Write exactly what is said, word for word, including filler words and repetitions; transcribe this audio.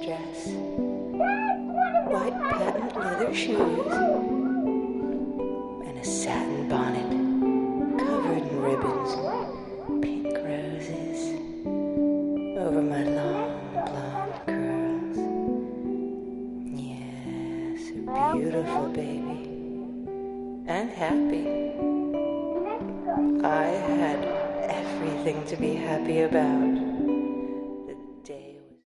dress, white patent leather shoes, and a satin bonnet covered in ribbons and pink roses over my long blonde curls. Yes, a beautiful baby, and happy. I had everything to be happy about.